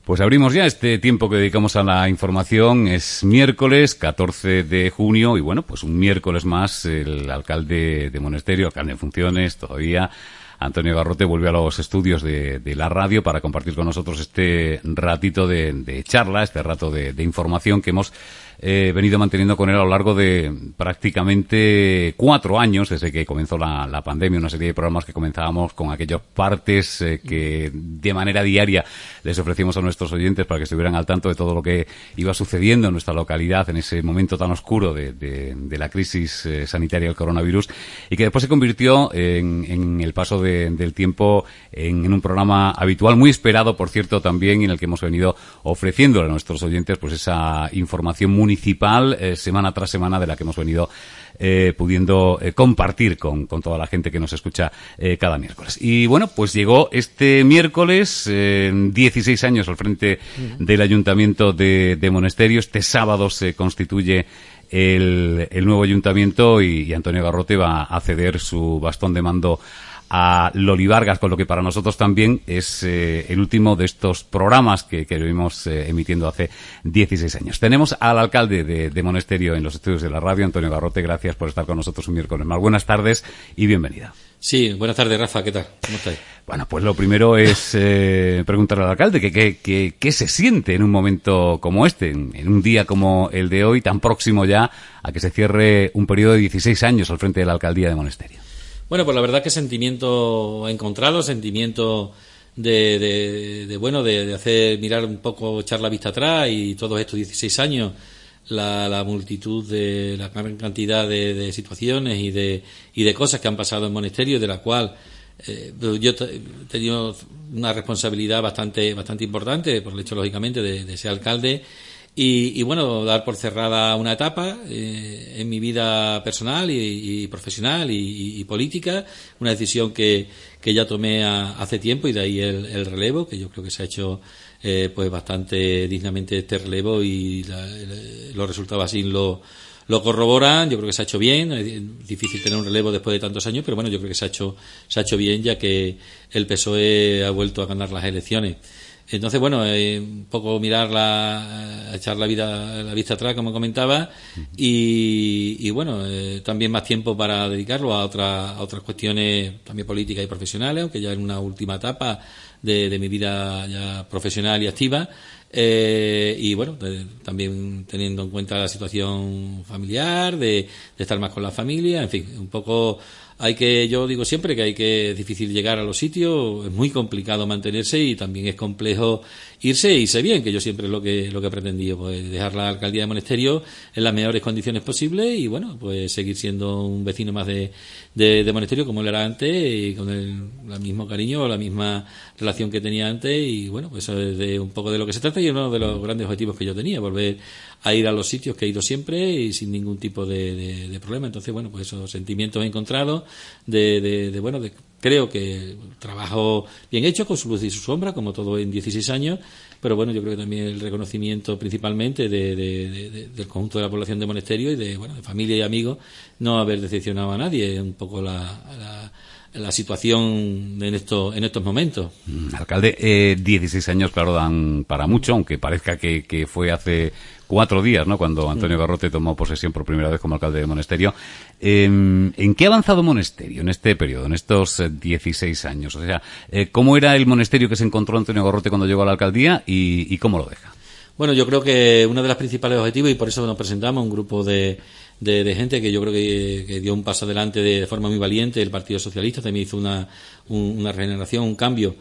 Pues abrimos ya este tiempo que dedicamos a la información. Es miércoles 14 de junio y bueno, pues un miércoles más el alcalde de Monesterio, alcalde en funciones todavía, Antonio Garrote, vuelve a los estudios de la radio para compartir con nosotros este ratito de charla, este rato de información que hemos venido manteniendo con él a lo largo de prácticamente 4 años, desde que comenzó la pandemia, una serie de programas que comenzábamos con aquellos partes que de manera diaria les ofrecimos a nuestros oyentes para que estuvieran al tanto de todo lo que iba sucediendo en nuestra localidad en ese momento tan oscuro de la crisis sanitaria del coronavirus, y que después se convirtió en el paso del tiempo en un programa habitual, muy esperado, por cierto, también, en el que hemos venido ofreciéndole a nuestros oyentes pues esa información municipal semana tras semana, de la que hemos venido pudiendo compartir con toda la gente que nos escucha cada miércoles. Y bueno, pues llegó este miércoles, 16 años al frente del Ayuntamiento de Monesterio. Este sábado se constituye el nuevo ayuntamiento y Antonio Garrote va a ceder su bastón de mando a Loli Vargas, con lo que para nosotros también es el último de estos programas que vimos emitiendo hace 16 años. Tenemos al alcalde de Monesterio en los estudios de la radio, Antonio Garrote. Gracias por estar con nosotros un miércoles más. Buenas tardes y bienvenida. Sí, buenas tardes, Rafa. ¿Qué tal? ¿Cómo estáis? Bueno, pues lo primero es preguntarle al alcalde qué se siente en un momento como este, en un día como el de hoy, tan próximo ya a que se cierre un periodo de 16 años al frente de la alcaldía de Monesterio. Bueno, pues la verdad que sentimiento encontrado, sentimiento de hacer mirar un poco, echar la vista atrás, y todos estos 16 años, la multitud de la gran cantidad de situaciones y de cosas que han pasado en Monesterio, de la cual yo he tenido una responsabilidad bastante importante por el hecho, lógicamente, de ser alcalde. Y bueno, dar por cerrada una etapa en mi vida personal y profesional y política, una decisión que ya tomé hace tiempo, y de ahí el relevo, que yo creo que se ha hecho pues bastante dignamente este relevo, y los resultados así lo corroboran. Yo creo que se ha hecho bien. Es difícil tener un relevo después de tantos años, pero bueno, yo creo que se ha hecho bien, ya que el PSOE ha vuelto a ganar las elecciones. Entonces, bueno, un poco echar la vista atrás, como comentaba, y bueno, también más tiempo para dedicarlo a otras cuestiones también políticas y profesionales, aunque ya en una última etapa de mi vida ya profesional y activa. Y bueno, también teniendo en cuenta la situación familiar, de estar más con la familia, en fin, un poco. Yo digo siempre que es difícil llegar a los sitios, es muy complicado mantenerse, y también es complejo irse bien, que yo siempre es lo que he pretendido, pues dejar la alcaldía de Monesterio en las mejores condiciones posibles, y bueno, pues seguir siendo un vecino más de Monesterio como él era antes, y con el mismo cariño o la misma relación que tenía antes. Y bueno, pues eso es un poco de lo que se trata, y uno de los grandes objetivos que yo tenía, volver a ir a los sitios que he ido siempre y sin ningún tipo de problema. Entonces, bueno, pues esos sentimientos encontrados creo que trabajo bien hecho, con su luz y su sombra, como todo en 16 años, pero bueno, yo creo que también el reconocimiento principalmente del conjunto de la población de Monesterio y de familia y amigos, no haber decepcionado a nadie, un poco la situación en estos momentos. Alcalde, 16 años, claro, dan para mucho, aunque parezca que fue hace 4 días, ¿no?, cuando Antonio Garrote tomó posesión por primera vez como alcalde de Monesterio. ¿En qué ha avanzado Monesterio en este periodo, en estos 16 años? O sea, ¿cómo era el Monesterio que se encontró Antonio Garrote cuando llegó a la alcaldía y cómo lo deja? Bueno, yo creo que uno de los principales objetivos, y por eso nos presentamos, un grupo de gente que yo creo que dio un paso adelante de forma muy valiente. El Partido Socialista también hizo una regeneración, un cambio,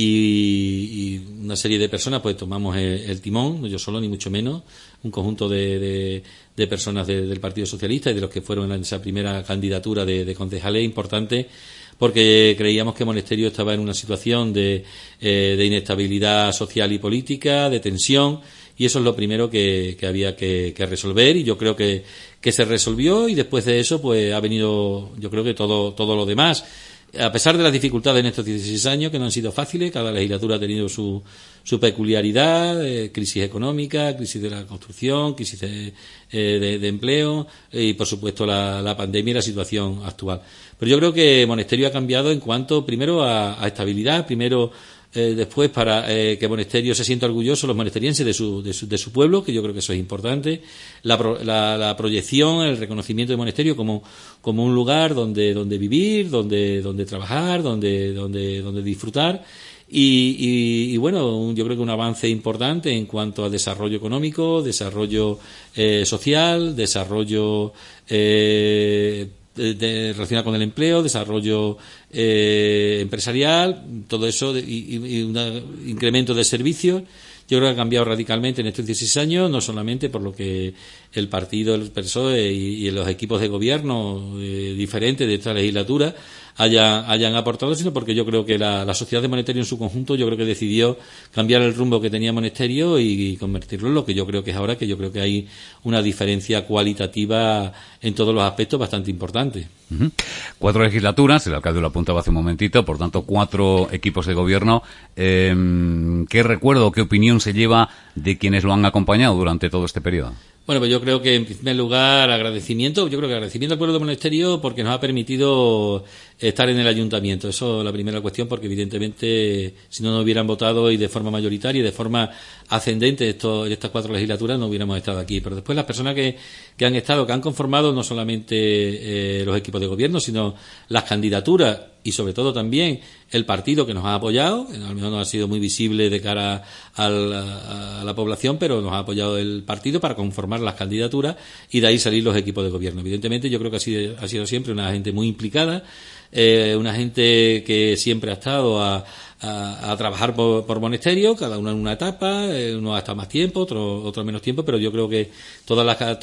y una serie de personas pues tomamos el timón, no yo solo ni mucho menos, un conjunto de personas del Partido Socialista y de los que fueron en esa primera candidatura de concejales importante, porque creíamos que Monesterio estaba en una situación de inestabilidad social y política, de tensión, y eso es lo primero que había que resolver, y yo creo que se resolvió, y después de eso pues ha venido, yo creo que todo lo demás. A pesar de las dificultades en estos 16 años, que no han sido fáciles, cada legislatura ha tenido su peculiaridad, crisis económica, crisis de la construcción, crisis de empleo, y por supuesto la pandemia y la situación actual. Pero yo creo que Monesterio ha cambiado en cuanto, primero, a estabilidad, primero después para que Monesterio se sienta orgulloso, los monesterienses, de su pueblo, que yo creo que eso es importante, la proyección, el reconocimiento de Monesterio como un lugar donde vivir, donde trabajar, donde disfrutar. Y bueno, yo creo que un avance importante en cuanto a desarrollo económico, desarrollo social, desarrollo relacionado con el empleo, desarrollo empresarial, todo eso y un incremento de servicios. Yo creo que ha cambiado radicalmente en estos 16 años, no solamente por lo que el partido, el PSOE y los equipos de gobierno diferentes de esta legislatura hayan aportado, sino porque yo creo que la sociedad de Monesterio en su conjunto, yo creo que decidió cambiar el rumbo que tenía Monesterio y convertirlo en lo que yo creo que es ahora, que yo creo que hay una diferencia cualitativa en todos los aspectos bastante importante. 4 legislaturas, el alcalde lo apuntaba hace un momentito, por tanto 4 equipos de gobierno. ¿Qué recuerdo, qué opinión se lleva de quienes lo han acompañado durante todo este periodo? Bueno, pues yo creo que en primer lugar agradecimiento al pueblo de Monesterio porque nos ha permitido estar en el ayuntamiento. Eso es la primera cuestión, porque evidentemente si no nos hubieran votado y de forma mayoritaria y de forma ascendente en estas 4 legislaturas no hubiéramos estado aquí. Pero después las personas que han conformado no solamente los equipos de gobierno, sino las candidaturas y sobre todo también el partido que nos ha apoyado, a lo mejor no ha sido muy visible de cara a la población, pero nos ha apoyado el partido para conformar las candidaturas y de ahí salir los equipos de gobierno. Evidentemente yo creo que ha sido siempre una gente muy implicada, una gente que siempre ha estado a trabajar por Monesterio, cada uno en una etapa, uno ha estado más tiempo, otro menos tiempo, pero yo creo que todas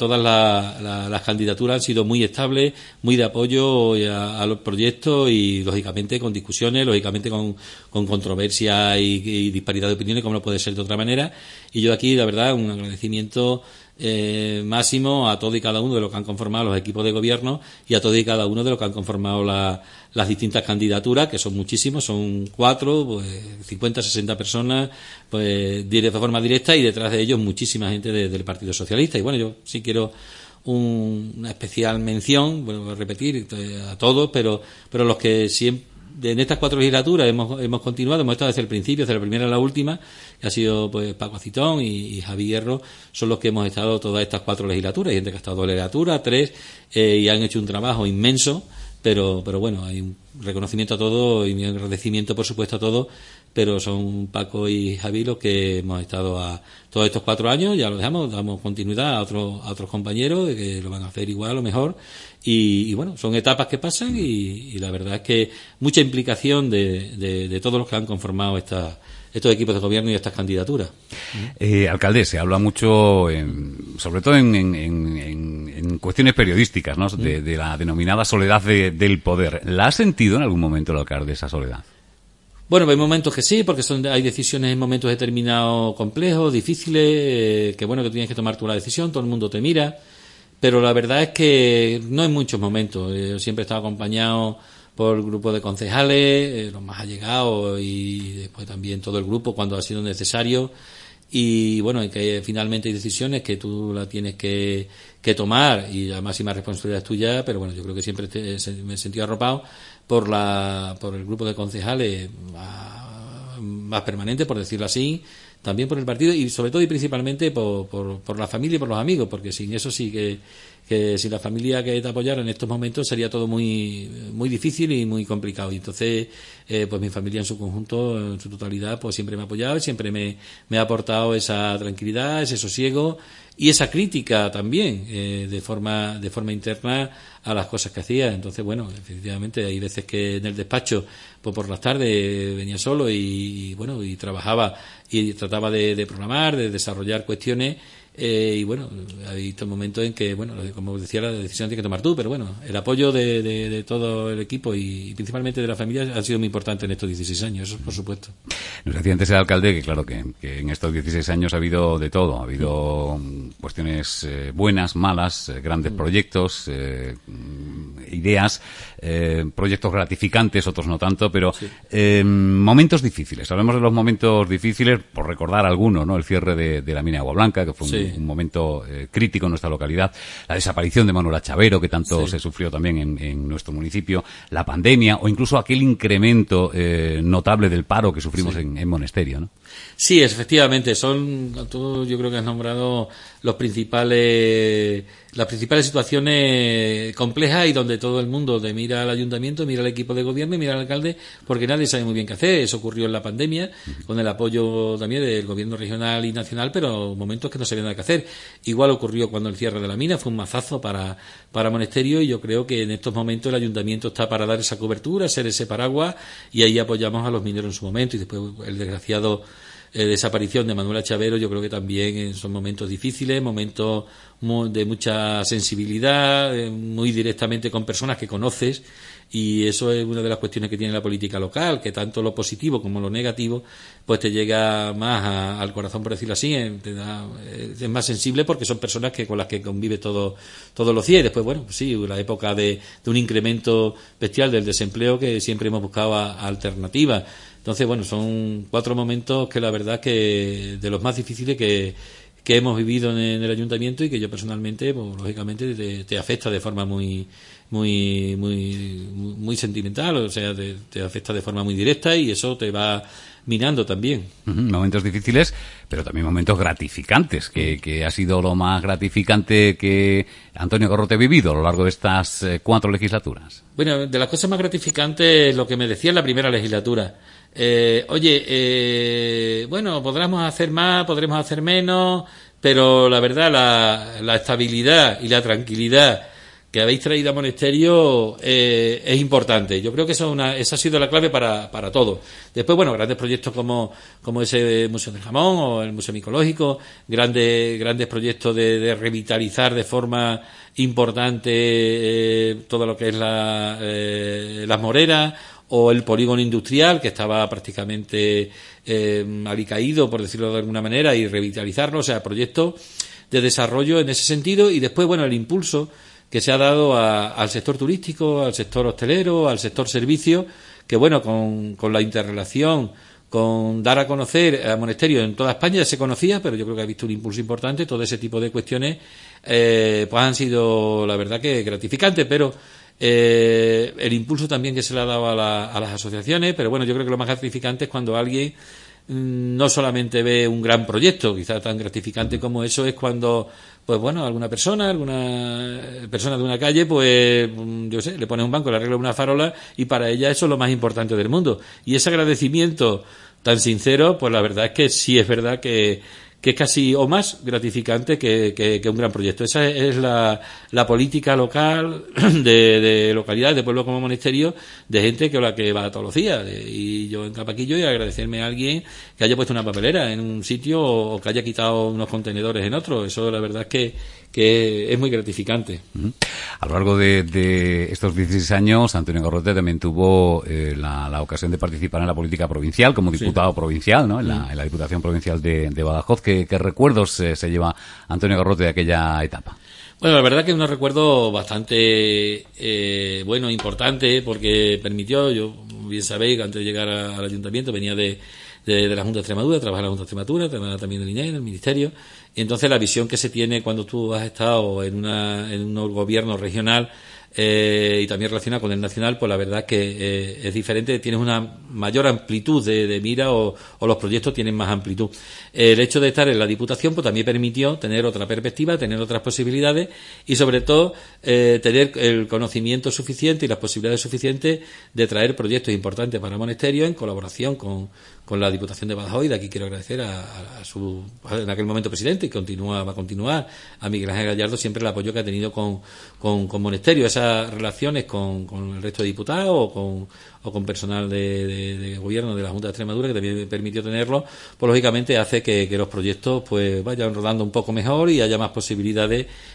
las candidaturas han sido muy estables, muy de apoyo a los proyectos y lógicamente con discusiones, lógicamente con controversia y disparidad de opiniones, como no puede ser de otra manera. Y yo aquí, la verdad, un agradecimiento máximo a todos y cada uno de los que han conformado los equipos de gobierno y a todos y cada uno de los que han conformado las distintas candidaturas, que son muchísimos, son 4, pues 50, 60 personas, pues de forma directa, y detrás de ellos muchísima gente del Partido Socialista. Y bueno, yo sí quiero una especial mención, bueno, voy a repetir a todos, pero los que siempre en estas 4 legislaturas hemos continuado, hemos estado desde el principio, desde la primera a la última, que ha sido pues Paco Acitón y Javi Hierro, son los que hemos estado todas estas 4 legislaturas. Hay gente que ha estado 2 legislaturas, 3, y han hecho un trabajo inmenso, pero bueno, hay un reconocimiento a todos y un agradecimiento, por supuesto, a todos, pero son Paco y Javi los que hemos estado a todos estos 4 años. Ya lo damos continuidad a otros compañeros que lo van a hacer igual o mejor. Y bueno, son etapas que pasan y la verdad es que mucha implicación de todos los que han conformado estos equipos de gobierno y estas candidaturas. Alcalde, se habla mucho, sobre todo en cuestiones periodísticas, ¿no? De la denominada soledad del poder. ¿La ha sentido en algún momento el alcalde esa soledad? Bueno, hay momentos que sí, porque hay decisiones en momentos determinados complejos, difíciles, que bueno, que tienes que tomar tú la decisión, todo el mundo te mira. Pero la verdad es que no en muchos momentos. Yo siempre he estado acompañado por el grupo de concejales, los más allegados, y después también todo el grupo cuando ha sido necesario. Y bueno, que finalmente hay decisiones que tú la tienes que tomar y la máxima responsabilidad es tuya, pero bueno, yo creo que siempre me he sentido arropado por el grupo de concejales más permanente, por decirlo así, también por el partido y sobre todo y principalmente por la familia y por los amigos, porque sin eso sí que sin la familia que te apoyara en estos momentos sería todo muy muy difícil y muy complicado. Y entonces pues mi familia en su conjunto, en su totalidad, pues siempre me ha apoyado y siempre me ha aportado esa tranquilidad, ese sosiego y esa crítica también de forma interna a las cosas que hacía. Entonces, bueno, efectivamente hay veces que en el despacho pues por las tardes venía solo y bueno, y trabajaba y trataba de programar, de desarrollar cuestiones. Y bueno, hay estos momentos en que, bueno, como decía, la decisión tienes que tomar tú, pero bueno, el apoyo de todo el equipo y principalmente de la familia ha sido muy importante en estos 16 años, eso por supuesto. Nos decía antes el alcalde que claro, que en estos 16 años ha habido de todo, ha habido cuestiones buenas, malas, grandes proyectos, ideas, proyectos gratificantes, otros no tanto, pero momentos difíciles. Hablemos de los momentos difíciles, por recordar algunos, ¿no? El cierre de la mina de Agua Blanca, que fue un momento crítico en nuestra localidad, la desaparición de Manuela Chavero, que tanto se sufrió también en nuestro municipio, la pandemia, o incluso aquel incremento notable del paro que sufrimos en Monesterio, ¿no? Sí, efectivamente, tú yo creo que has nombrado las principales situaciones complejas y donde todo el mundo te mira al ayuntamiento, mira al equipo de gobierno y mira al alcalde, porque nadie sabe muy bien qué hacer. Eso ocurrió en la pandemia, con el apoyo también del gobierno regional y nacional, pero momentos que no sabían nada que hacer. Igual ocurrió cuando el cierre de la mina, fue un mazazo para Monesterio, y yo creo que en estos momentos el ayuntamiento está para dar esa cobertura, ser ese paraguas, y ahí apoyamos a los mineros en su momento, y después el desgraciado desaparición de Manuela Chavero, yo creo que también son momentos difíciles, momentos de mucha sensibilidad, muy directamente con personas que conoces, y eso es una de las cuestiones que tiene la política local, que tanto lo positivo como lo negativo pues te llega más al corazón, por decirlo así, es más sensible porque son personas con las que convive todos los días. Y después, bueno, pues sí, la época de un incremento bestial del desempleo, que siempre hemos buscado alternativas. Entonces, bueno, son 4 momentos que la verdad que de los más difíciles que hemos vivido en el ayuntamiento, y que yo personalmente, pues, lógicamente te afecta de forma muy sentimental, o sea, te afecta de forma muy directa, y eso te va minando también. Momentos difíciles, pero también momentos gratificantes, que ha sido lo más gratificante que Antonio Garrote ha vivido a lo largo de estas 4 legislaturas. Bueno, de las cosas más gratificantes, lo que me decía en la primera legislatura. Bueno, podremos hacer más, podremos hacer menos, pero la verdad, la estabilidad y la tranquilidad que habéis traído a Monesterio es importante. Yo creo que esa ha sido la clave para todo. Después, bueno, grandes proyectos como ese Museo del Jamón o el Museo Micológico, grandes proyectos de revitalizar de forma importante todo lo que es las Moreras, o el polígono industrial, que estaba prácticamente alicaído, por decirlo de alguna manera, y revitalizarlo, o sea, proyectos de desarrollo en ese sentido. Y después, bueno, el impulso que se ha dado al sector turístico, al sector hostelero, al sector servicio, que bueno, con la interrelación, con dar a conocer a Monesterio en toda España, ya se conocía, pero yo creo que ha visto un impulso importante. Todo ese tipo de cuestiones pues han sido, la verdad, que gratificantes, pero el impulso también que se le ha dado a las asociaciones. Pero bueno, yo creo que lo más gratificante es cuando alguien no solamente ve un gran proyecto, quizás tan gratificante como eso es cuando, pues bueno, alguna persona de una calle, pues yo sé, le pone un banco, le arregla una farola, y para ella eso es lo más importante del mundo. Y ese agradecimiento tan sincero, pues la verdad es que sí es verdad que es casi o más gratificante que un gran proyecto. Esa es la política local de localidades, de pueblos como Monesterio, de gente que va todos los días. Y yo en Capaquillo, y agradecerme a alguien que haya puesto una papelera en un sitio o que haya quitado unos contenedores en otro. Eso la verdad es que es muy gratificante. A lo largo de estos 16 años, Antonio Garrote también tuvo la ocasión de participar en la política provincial como diputado provincial, ¿no? En la Diputación Provincial de Badajoz. ¿Qué recuerdos se lleva Antonio Garrote de aquella etapa? Bueno, la verdad que es un recuerdo bastante bueno, importante, porque permitió, yo bien sabéis que antes de llegar al ayuntamiento venía de la Junta de Extremadura, trabajaba en la Junta de Extremadura, trabajaba también en el INE, en el Ministerio, y entonces la visión que se tiene cuando tú has estado en un gobierno regional y también relacionado con el nacional, pues la verdad que es diferente, tienes una mayor amplitud de mira, o los proyectos tienen más amplitud. El hecho de estar en la Diputación pues también permitió tener otra perspectiva, tener otras posibilidades, y sobre todo tener el conocimiento suficiente y las posibilidades suficientes de traer proyectos importantes para Monesterio en colaboración con la Diputación de Badajoz. Y de aquí quiero agradecer a su, en aquel momento, presidente, y va a continuar, a Miguel Ángel Gallardo, siempre el apoyo que ha tenido con Monesterio. Esas relaciones con el resto de diputados o con personal de gobierno de la Junta de Extremadura, que también me permitió tenerlo, pues lógicamente hace que los proyectos pues vayan rodando un poco mejor y haya más posibilidades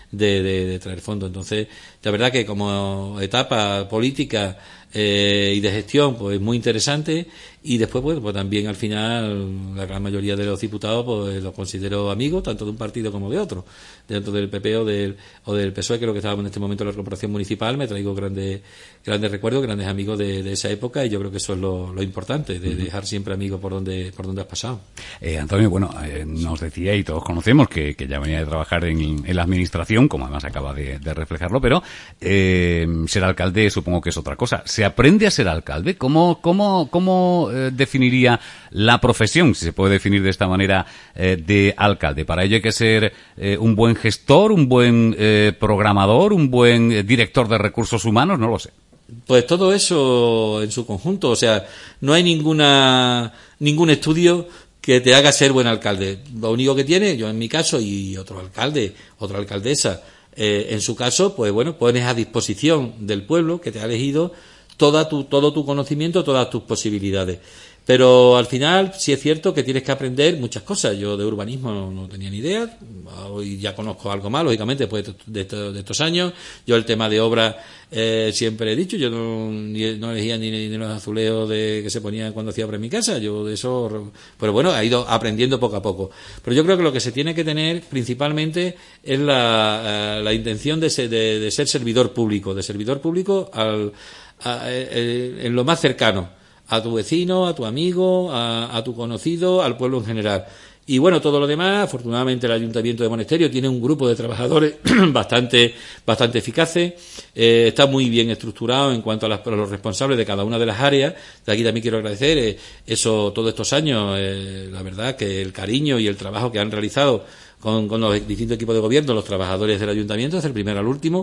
de traer fondos. Entonces, la verdad que como etapa política y de gestión, pues muy interesante, y después pues también al final la gran mayoría de los diputados pues los considero amigos tanto de un partido como de otro, dentro del PP o del PSOE, que es lo que estábamos en este momento en la corporación municipal. Me traigo grandes recuerdos, grandes amigos de esa época, y yo creo que eso es lo importante, de dejar siempre amigos por donde has pasado. Antonio, bueno, nos decía, y todos conocemos que ya venía de trabajar en la administración, como además acaba de reflejarlo, pero ser alcalde supongo que es otra cosa. ¿Se aprende a ser alcalde? ¿Cómo definiría la profesión, si se puede definir de esta manera, de alcalde? Para ello hay que ser un buen gestor, un buen programador, un buen director de recursos humanos, no lo sé. Pues todo eso en su conjunto, o sea, no hay ningún estudio que te haga ser buen alcalde. Lo único que tiene, yo en mi caso y otro alcalde, otra alcaldesa, en su caso, pues bueno, pones a disposición del pueblo que te ha elegido todo tu conocimiento, todas tus posibilidades. Pero al final sí es cierto que tienes que aprender muchas cosas. Yo de urbanismo no tenía ni idea, hoy ya conozco algo más, lógicamente, después de estos años. Yo el tema de obra siempre he dicho, yo no elegía ni los azulejos que se ponían cuando hacía obra en mi casa, yo de eso, pero bueno, he ido aprendiendo poco a poco. Pero yo creo que lo que se tiene que tener principalmente es la intención de ser servidor público, en lo más cercano, a tu vecino, a tu amigo, a tu conocido, al pueblo en general. Y bueno, todo lo demás, afortunadamente el Ayuntamiento de Monesterio tiene un grupo de trabajadores bastante eficaces, está muy bien estructurado en cuanto a los responsables de cada una de las áreas. De aquí también quiero agradecer todos estos años, la verdad que el cariño y el trabajo que han realizado con los distintos equipos de gobierno, los trabajadores del ayuntamiento, desde el primero al último,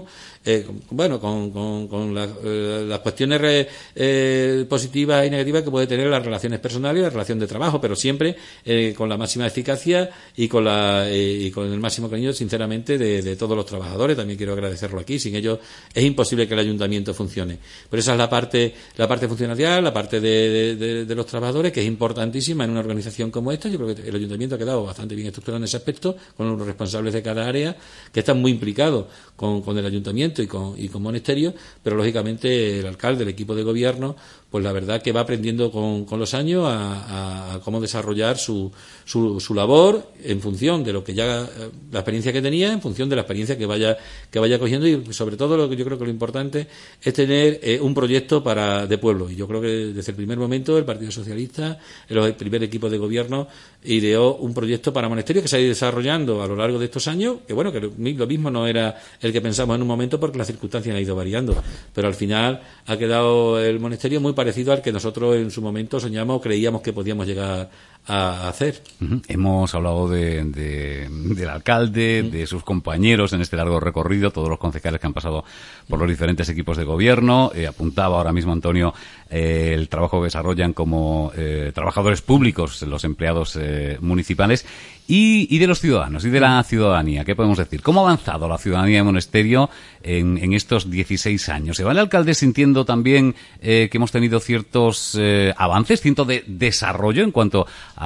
con las cuestiones positivas y negativas que puede tener las relaciones personales y la relación de trabajo, pero siempre con la máxima eficacia y con el máximo cariño, sinceramente, de todos los trabajadores. También quiero agradecerlo aquí. Sin ellos es imposible que el ayuntamiento funcione. Pero esa es la parte funcionarial, la parte de los trabajadores, que es importantísima en una organización como esta. Yo creo que el ayuntamiento ha quedado bastante bien estructurado en ese aspecto, con los responsables de cada área que están muy implicados con el ayuntamiento y con Monesterio, pero lógicamente el alcalde, el equipo de gobierno, pues la verdad que va aprendiendo con los años a cómo desarrollar su labor en función de lo que la experiencia que tenía, en función de la experiencia que vaya cogiendo, y sobre todo lo que yo creo que lo importante es tener un proyecto de pueblo. Y yo creo que desde el primer momento el Partido Socialista, el primer equipo de gobierno, ideó un proyecto para Monesterio que se ha ido desarrollando a lo largo de estos años, que bueno, que lo mismo no era el que pensamos en un momento, porque las circunstancias han ido variando, pero al final ha quedado el Monesterio muy parecido al que nosotros en su momento soñamos, creíamos que podíamos llegar a hacer. Hemos hablado del alcalde, de sus compañeros en este largo recorrido, todos los concejales que han pasado por los diferentes equipos de gobierno. Apuntaba ahora mismo Antonio el trabajo que desarrollan como trabajadores públicos, los empleados municipales, y de los ciudadanos y de la ciudadanía. ¿Qué podemos decir? ¿Cómo ha avanzado la ciudadanía de Monesterio en estos 16 años? ¿Se va el alcalde sintiendo también que hemos tenido ciertos avances, cierto de desarrollo en cuanto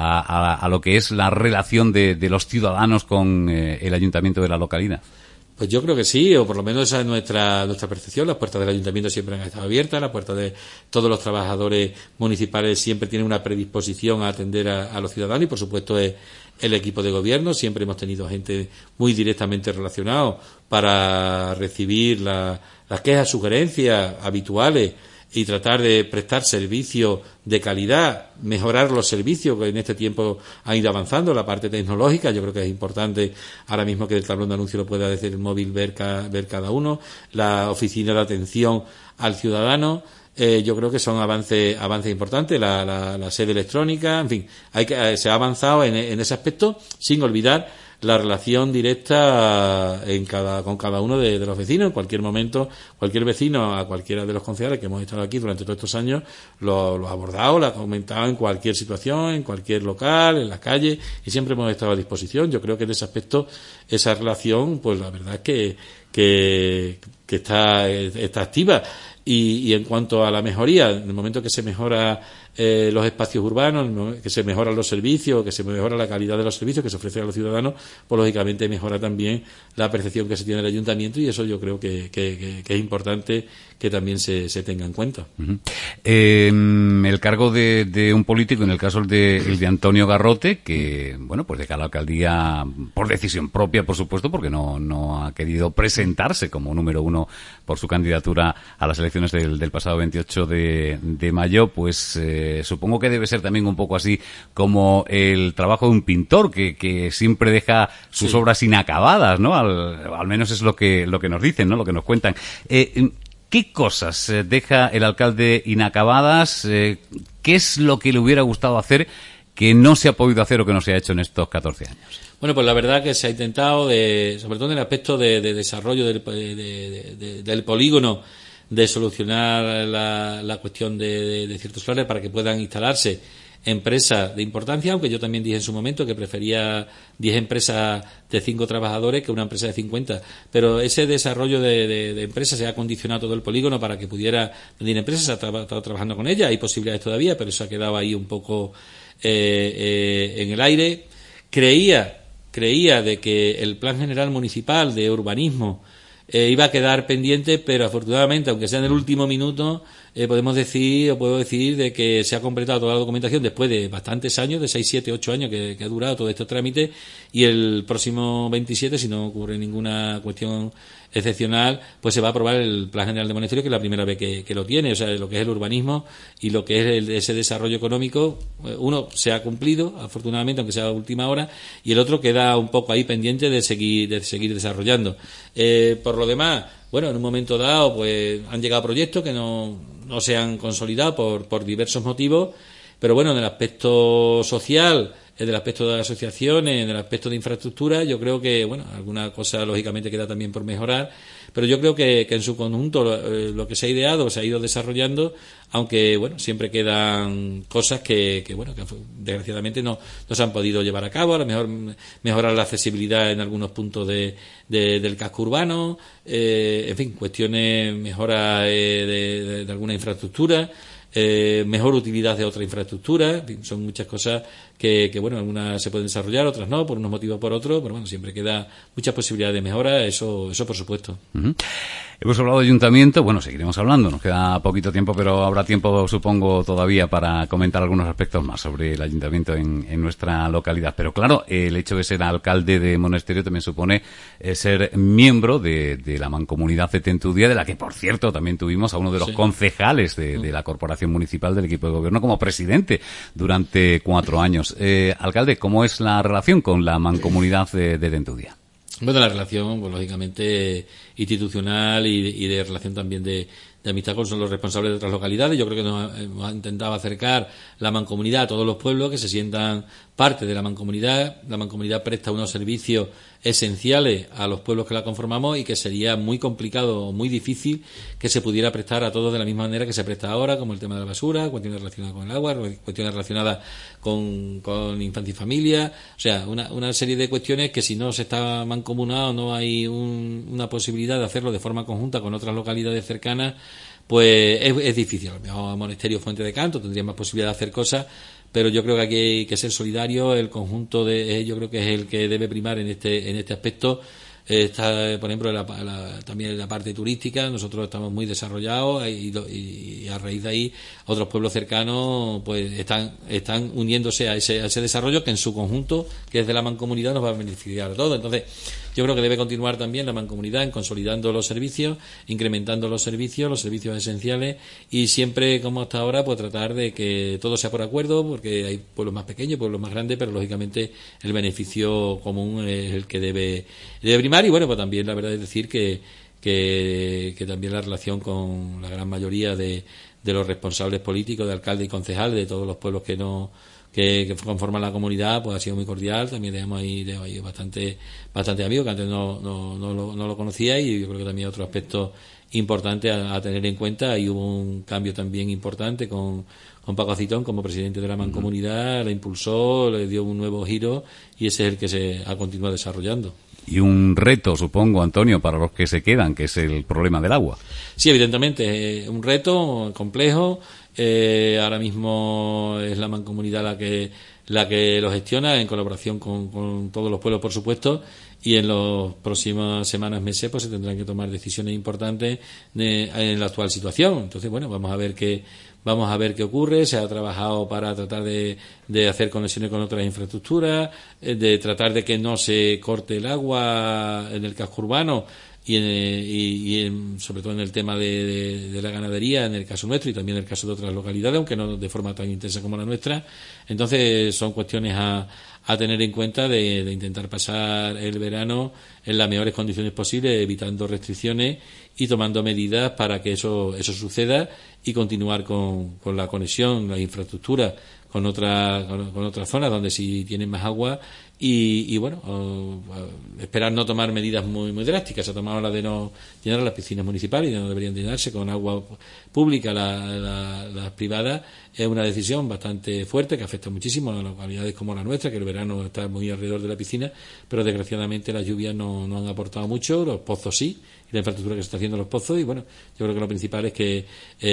a lo que es la relación de los ciudadanos con el ayuntamiento de la localidad? Pues yo creo que sí, o por lo menos esa es nuestra percepción. Las puertas del ayuntamiento siempre han estado abiertas, las puertas de todos los trabajadores municipales siempre tienen una predisposición a atender a los ciudadanos, y por supuesto el equipo de gobierno. Siempre hemos tenido gente muy directamente relacionada para recibir las quejas, sugerencias habituales y tratar de prestar servicios de calidad, mejorar los servicios que en este tiempo han ido avanzando, la parte tecnológica. Yo creo que es importante ahora mismo que el tablón de anuncio lo pueda desde el móvil ver cada uno, la oficina de atención al ciudadano. Yo creo que son avances importantes, la sede electrónica, en fin, se ha avanzado en ese aspecto, sin olvidar la relación directa con cada uno de los vecinos. En cualquier momento, cualquier vecino, a cualquiera de los concejales que hemos estado aquí durante todos estos años, lo ha abordado, lo ha comentado en cualquier situación, en cualquier local, en la calle, y siempre hemos estado a disposición. Yo creo que en ese aspecto, esa relación, pues la verdad es que está activa. Y en cuanto a la mejoría, en el momento que se mejora los espacios urbanos, ¿no? Que se mejoran los servicios, que se mejora la calidad de los servicios que se ofrecen a los ciudadanos, pues lógicamente mejora también la percepción que se tiene del ayuntamiento, y eso yo creo que es importante que también se tenga en cuenta. Uh-huh. El cargo de un político, en el caso el de Antonio Garrote, que bueno, pues deja la alcaldía por decisión propia, por supuesto, porque no ha querido presentarse como número uno por su candidatura a las elecciones del pasado 28 de mayo, pues supongo que debe ser también un poco así como el trabajo de un pintor que siempre deja sus obras inacabadas, ¿no? Al menos es lo que nos dicen, ¿no? Lo que nos cuentan. ¿Qué cosas deja el alcalde inacabadas? ¿Qué es lo que le hubiera gustado hacer que no se ha podido hacer o que no se ha hecho en estos 14 años? Bueno, pues la verdad que se ha intentado, sobre todo en el aspecto de desarrollo del polígono, de solucionar la cuestión de ciertos planes para que puedan instalarse empresas de importancia, aunque yo también dije en su momento que prefería 10 empresas de 5 trabajadores que una empresa de 50, pero ese desarrollo de empresas se ha condicionado todo el polígono para que pudiera venir empresas. Se ha estado trabajando con ellas, hay posibilidades todavía, pero eso ha quedado ahí un poco en el aire. Creía de que el Plan General Municipal de Urbanismo iba a quedar pendiente, pero afortunadamente, aunque sea en el último minuto, puedo decir de que se ha completado toda la documentación después de bastantes años, de 6, 7, 8 años que ha durado todo este trámite, y el próximo 27, si no ocurre ninguna cuestión excepcional, pues se va a aprobar el Plan General de Monasterio, que es la primera vez que lo tiene. O sea, lo que es el urbanismo y lo que es ese desarrollo económico, uno se ha cumplido, afortunadamente, aunque sea a última hora, y el otro queda un poco ahí pendiente de seguir desarrollando. Por lo demás, bueno, en un momento dado, pues han llegado proyectos que no se han consolidado por diversos motivos, pero bueno, en el aspecto social, en el aspecto de asociaciones, en el aspecto de infraestructura, yo creo que, bueno, alguna cosa lógicamente queda también por mejorar, pero yo creo que en su conjunto lo que se ha ideado se ha ido desarrollando, aunque, bueno, siempre quedan cosas que desgraciadamente no se han podido llevar a cabo. A lo mejor mejorar la accesibilidad en algunos puntos del casco urbano, en fin, cuestiones, mejora de alguna infraestructura, mejor utilidad de otra infraestructura. En fin, son muchas cosas que bueno, algunas se pueden desarrollar, otras no, por unos motivos o por otros, pero bueno, siempre queda muchas posibilidades de mejora, eso por supuesto. Uh-huh. Hemos hablado de ayuntamiento, bueno, seguiremos hablando, nos queda poquito tiempo, pero habrá tiempo, supongo, todavía para comentar algunos aspectos más sobre el ayuntamiento en nuestra localidad. Pero claro, el hecho de ser alcalde de Monesterio también supone ser miembro de la mancomunidad de Tentudía, de la que, por cierto, también tuvimos a uno de los concejales de la corporación municipal del equipo de gobierno como presidente durante 4 años. Alcalde, ¿cómo es la relación con la mancomunidad de Tentudía? Bueno, la relación, pues lógicamente institucional y de relación también de amistad con los responsables de otras localidades. Yo creo que nos hemos intentado acercar la mancomunidad a todos los pueblos, que se sientan parte de la mancomunidad. La mancomunidad presta unos servicios esenciales a los pueblos que la conformamos y que sería muy complicado o muy difícil que se pudiera prestar a todos de la misma manera que se presta ahora, como el tema de la basura, cuestiones relacionadas con el agua, cuestiones relacionadas con infancia y familia. O sea, una serie de cuestiones que si no se está mancomunado, no hay una posibilidad de hacerlo de forma conjunta con otras localidades cercanas, pues es difícil. A lo mejor Monesterio, Fuente de Canto tendría más posibilidad de hacer cosas, pero yo creo que aquí hay que ser solidario. El conjunto yo creo que es el que debe primar en este aspecto. Está, por ejemplo, también en la parte turística. Nosotros estamos muy desarrollados y a raíz de ahí otros pueblos cercanos pues están uniéndose a ese desarrollo que en su conjunto, que es de la mancomunidad, nos va a beneficiar a todos. Entonces, yo creo que debe continuar también la mancomunidad en consolidando los servicios, incrementando los servicios esenciales, y siempre, como hasta ahora, pues tratar de que todo sea por acuerdo, porque hay pueblos más pequeños, pueblos más grandes, pero lógicamente el beneficio común es el que debe primar. Y bueno, pues también la verdad es decir que también la relación con la gran mayoría de los responsables políticos, de alcaldes y concejales de todos los pueblos que conforman la comunidad, pues ha sido muy cordial. También tenemos ahí bastante amigos que antes no lo conocía, y yo creo que también otro aspecto importante a tener en cuenta. Y hubo un cambio también importante con Paco Acitón como presidente de la mancomunidad, la impulsó, le dio un nuevo giro, y ese es el que se ha continuado desarrollando. Y un reto, supongo, Antonio, para los que se quedan, que es el problema del agua. Sí, evidentemente, un reto complejo. ahora mismo es la Mancomunidad la que lo gestiona en colaboración con todos los pueblos, por supuesto, y en las próximas semanas, meses, pues se tendrán que tomar decisiones importantes en la actual situación. Entonces, bueno, vamos a ver qué ocurre. Se ha trabajado para tratar de hacer conexiones con otras infraestructuras, de tratar de que no se corte el agua en el casco urbano sobre todo en el tema de la ganadería, en el caso nuestro y también en el caso de otras localidades, aunque no de forma tan intensa como la nuestra. Entonces son cuestiones a tener en cuenta de intentar pasar el verano en las mejores condiciones posibles, evitando restricciones y tomando medidas para que eso suceda y continuar con la conexión, la infraestructura con otras zonas donde sí tienen más agua y bueno, esperar no tomar medidas muy drásticas. Se ha tomado la de no llenar las piscinas municipales y no deberían llenarse con agua pública las privadas. Es una decisión bastante fuerte que afecta muchísimo a localidades como la nuestra, que el verano está muy alrededor de la piscina, pero desgraciadamente las lluvias no han aportado mucho, los pozos sí, y la infraestructura que se está haciendo en los pozos, y bueno, yo creo que lo principal es que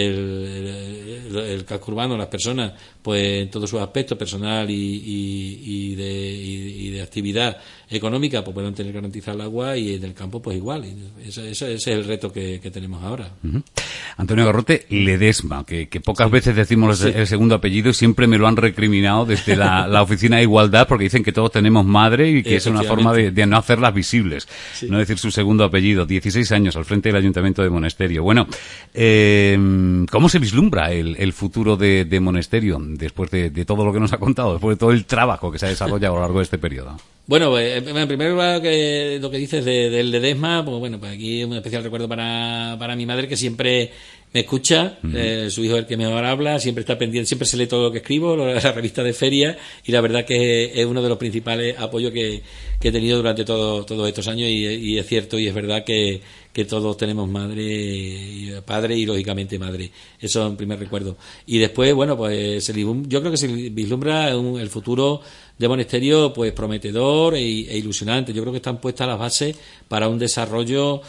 el casco urbano, las personas, pues en todos sus aspectos, personal y de actividad económica, pues puedan tener garantizar el agua, y en el campo pues igual. Ese es el reto que tenemos ahora. Uh-huh. Antonio Garrote, Ledesma, que pocas veces decimos el segundo apellido, siempre me lo han recriminado desde la Oficina de Igualdad, porque dicen que todos tenemos madre y que es una forma de no hacerlas visibles, no decir su segundo apellido. 16 años al frente del Ayuntamiento de Monesterio. Bueno, ¿cómo se vislumbra el futuro de Monesterio después de todo lo que nos ha contado, después de todo el trabajo que se ha desarrollado a lo largo de este periodo? Bueno, en primer lugar, lo que dices del Ledesma, pues bueno, pues aquí un especial recuerdo para mi madre, que siempre me escucha. Su hijo es el que mejor habla, siempre está pendiente, siempre se lee todo lo que escribo, la revista de feria, y la verdad que es uno de los principales apoyos que he tenido durante todos estos años, y es cierto y es verdad que todos tenemos padre y lógicamente madre. Eso es un primer recuerdo. Y después, bueno, pues yo creo que se vislumbra el futuro de Monesterio pues prometedor e ilusionante. Yo creo que están puestas las bases para un desarrollo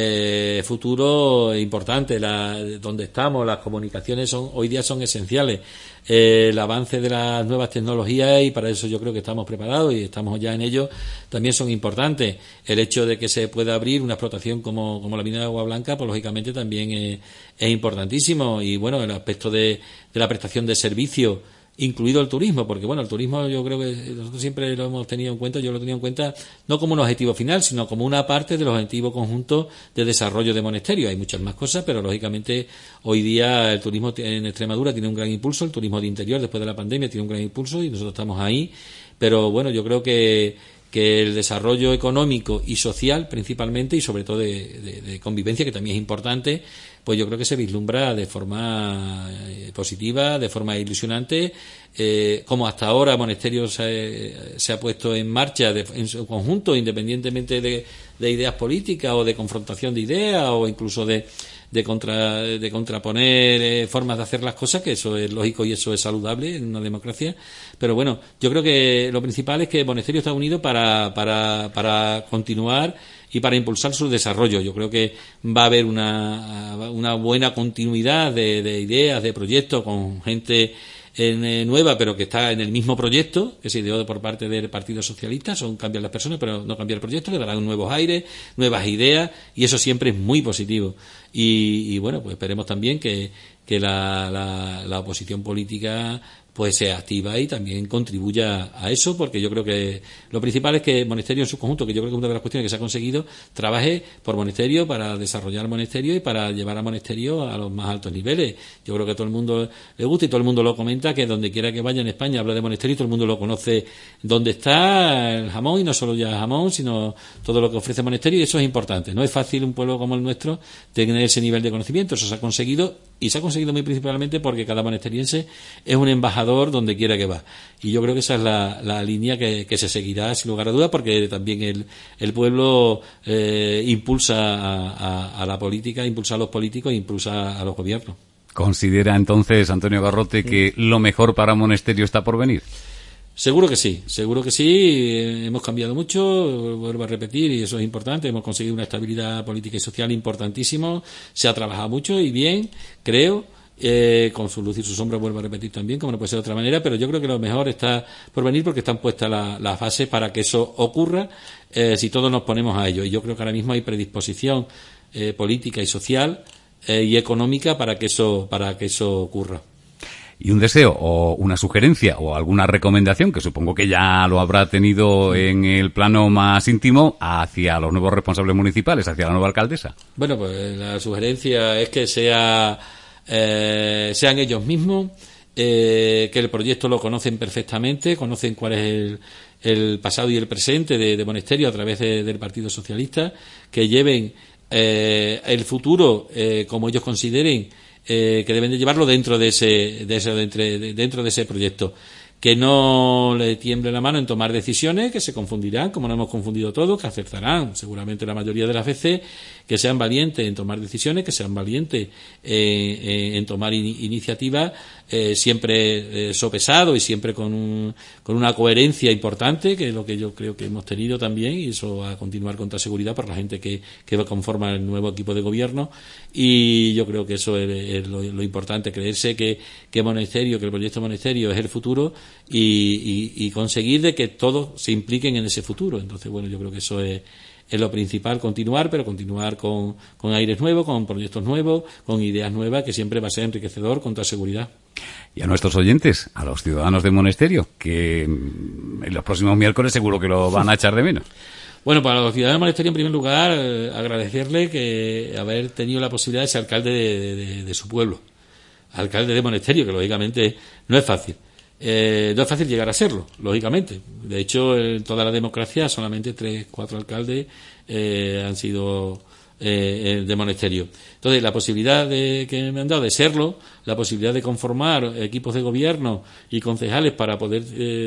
futuro importante. Donde estamos, las comunicaciones hoy día son esenciales. El avance de las nuevas tecnologías, y para eso yo creo que estamos preparados y estamos ya en ello, también son importantes. El hecho de que se pueda abrir una explotación como la mina de Agua Blanca, pues lógicamente también es importantísimo. Y bueno, el aspecto de la prestación de servicios, incluido el turismo, porque bueno, el turismo yo creo que nosotros siempre lo hemos tenido en cuenta, yo lo he tenido en cuenta no como un objetivo final, sino como una parte de los objetivos conjuntos de desarrollo de Monesterio. Hay muchas más cosas, pero lógicamente hoy día el turismo en Extremadura tiene un gran impulso, el turismo de interior después de la pandemia tiene un gran impulso y nosotros estamos ahí, pero bueno, yo creo que el desarrollo económico y social principalmente, y sobre todo de convivencia, que también es importante, pues yo creo que se vislumbra de forma positiva, de forma ilusionante, como hasta ahora Monesterio se ha puesto en marcha en su conjunto, independientemente de ideas políticas o de confrontación de ideas o incluso de contraponer formas de hacer las cosas, que eso es lógico y eso es saludable en una democracia. Pero bueno, yo creo que lo principal es que Monesterio está unido para continuar y para impulsar su desarrollo. Yo creo que va a haber una buena continuidad de ideas, de proyectos, con gente nueva, pero que está en el mismo proyecto que se ideó por parte del Partido Socialista. Son cambiar las personas, pero no cambiar el proyecto. Le darán nuevos aires, nuevas ideas, y eso siempre es muy positivo. Y bueno, pues esperemos también que la oposición política pues sea activa y también contribuya a eso, porque yo creo que lo principal es que Monesterio en su conjunto, que yo creo que es una de las cuestiones que se ha conseguido, trabaje por Monesterio, para desarrollar Monesterio y para llevar a Monesterio a los más altos niveles. Yo creo que a todo el mundo le gusta y todo el mundo lo comenta, que donde quiera que vaya en España habla de Monesterio y todo el mundo lo conoce dónde está el jamón, y no solo ya jamón, sino todo lo que ofrece Monesterio, y eso es importante. No es fácil un pueblo como el nuestro tener ese nivel de conocimiento. Eso se ha conseguido, y se ha conseguido muy principalmente porque cada monesteriense es un embajador donde quiera que va, y yo creo que esa es la línea que se seguirá sin lugar a dudas, porque también el pueblo impulsa a la política, impulsa a los políticos e impulsa a los gobiernos. ¿Considera entonces, Antonio Garrote, que lo mejor para Monesterio está por venir? Seguro que sí. Hemos cambiado mucho, vuelvo a repetir, y eso es importante. Hemos conseguido una estabilidad política y social importantísimo. Se ha trabajado mucho y bien, creo. con su luz y su sombra, vuelvo a repetir también, como no puede ser de otra manera, pero yo creo que lo mejor está por venir porque están puestas las bases para que eso ocurra, si todos nos ponemos a ello. Y yo creo que ahora mismo hay predisposición política y social y económica para que eso ocurra. Y un deseo o una sugerencia o alguna recomendación, que supongo que ya lo habrá tenido en el plano más íntimo, hacia los nuevos responsables municipales, hacia la nueva alcaldesa. Bueno, pues la sugerencia es que sean ellos mismos, que el proyecto lo conocen perfectamente, conocen cuál es el pasado y el presente de Monesterio a través del Partido Socialista, que lleven el futuro como ellos consideren que deben de llevarlo dentro de ese proyecto, que no le tiemble la mano en tomar decisiones, que se confundirán, como nos hemos confundido todos, que acertarán seguramente la mayoría de las veces, que sean valientes en tomar decisiones, que sean valientes en tomar iniciativas, siempre sopesado y siempre con una coherencia importante, que es lo que yo creo que hemos tenido también, y eso va a continuar con toda seguridad por la gente que conforma el nuevo equipo de gobierno. Y yo creo que eso es lo importante, creerse que Monesterio, que el proyecto Monesterio es el futuro, y conseguir de que todos se impliquen en ese futuro. Entonces, bueno, yo creo que eso es lo principal, continuar, pero continuar con aires nuevos, con proyectos nuevos, con ideas nuevas, que siempre va a ser enriquecedor con toda seguridad. Y a nuestros oyentes, a los ciudadanos de Monesterio, que en los próximos miércoles seguro que lo van a echar de menos. Bueno, para los ciudadanos de Monesterio, en primer lugar, agradecerle que haber tenido la posibilidad de ser alcalde de su pueblo, alcalde de Monesterio, que lógicamente no es fácil. No es fácil llegar a serlo, lógicamente. De hecho, en toda la democracia solamente 3-4 alcaldes han sido de Monesterio. Entonces, la posibilidad que me han dado de serlo, la posibilidad de conformar equipos de gobierno y concejales para poder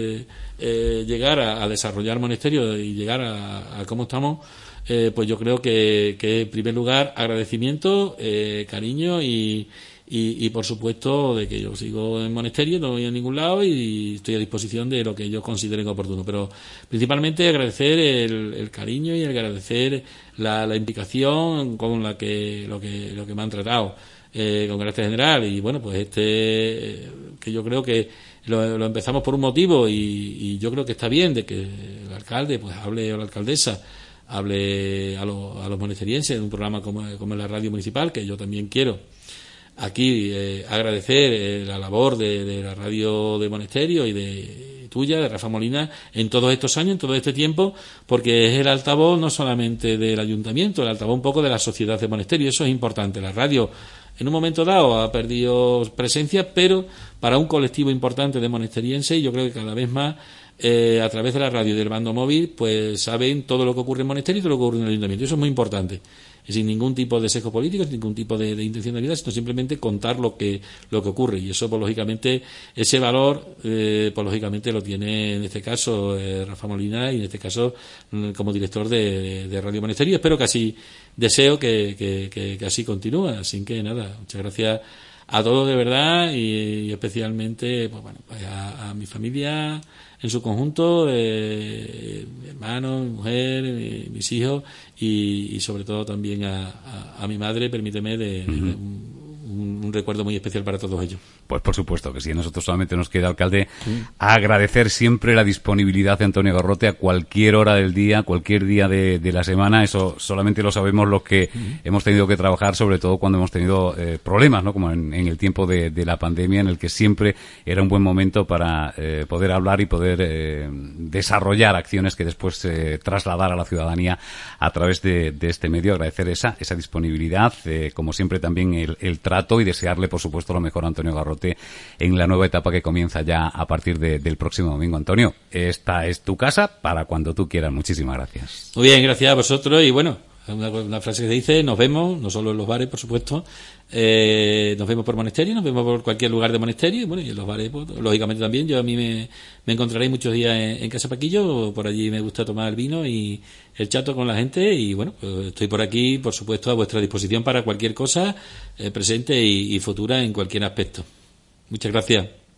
llegar a desarrollar Monesterio y llegar a cómo estamos, pues yo creo que en primer lugar agradecimiento, cariño y por supuesto de que yo sigo en Monesterio, no voy a ningún lado y estoy a disposición de lo que ellos consideren oportuno, pero principalmente agradecer el cariño y agradecer la implicación con la que lo que me han tratado con carácter general. Y bueno, pues que yo creo que lo empezamos por un motivo y yo creo que está bien de que el alcalde pues hable, o la alcaldesa hable a los monesterienses en un programa como la radio municipal, que yo también quiero aquí agradecer la labor de la radio de Monesterio y de tuya, de Rafa Molina, en todos estos años, en todo este tiempo, porque es el altavoz no solamente del ayuntamiento, el altavoz un poco de la sociedad de Monesterio. Eso es importante. La radio en un momento dado ha perdido presencia, pero para un colectivo importante de monesterienses, yo creo que cada vez más a través de la radio y del bando móvil, pues saben todo lo que ocurre en Monesterio y todo lo que ocurre en el ayuntamiento. Eso es muy importante. Sin ningún tipo de sesgo político, sin ningún tipo de intencionalidad, sino simplemente contar lo que ocurre. Y eso, pues lógicamente, ese valor, pues lógicamente lo tiene en este caso Rafa Molina, y en este caso como director de Radio Monesterio. Espero que así, deseo que así continúe. Así que nada, muchas gracias a todos de verdad, y especialmente pues bueno, pues a mi familia en su conjunto, mi hermano, mi mujer, mis hijos, y sobre todo también a mi madre, permíteme, un recuerdo muy especial para todos ellos. Pues por supuesto que sí. A nosotros solamente nos queda, alcalde, agradecer siempre la disponibilidad de Antonio Garrote a cualquier hora del día, cualquier día de la semana. Eso solamente lo sabemos los que hemos tenido que trabajar, sobre todo cuando hemos tenido problemas, ¿no? Como en el tiempo de la pandemia, en el que siempre era un buen momento para poder hablar y poder desarrollar acciones que después trasladar a la ciudadanía a través de este medio. Agradecer esa disponibilidad, como siempre también el trato, y desearle, por supuesto, lo mejor a Antonio Garrote en la nueva etapa que comienza ya a partir del próximo domingo. Antonio, esta es tu casa para cuando tú quieras. Muchísimas gracias. Muy bien, gracias a vosotros. Y bueno, una frase que se dice: nos vemos, no solo en los bares, por supuesto, nos vemos por Monesterio, nos vemos por cualquier lugar de Monesterio, y bueno, y en los bares, pues, lógicamente también. Yo a mí me encontraréis muchos días en Casa Paquillo. Por allí me gusta tomar el vino y el chato con la gente, y bueno, pues estoy por aquí, por supuesto, a vuestra disposición para cualquier cosa, presente y futura, en cualquier aspecto. Muchas gracias.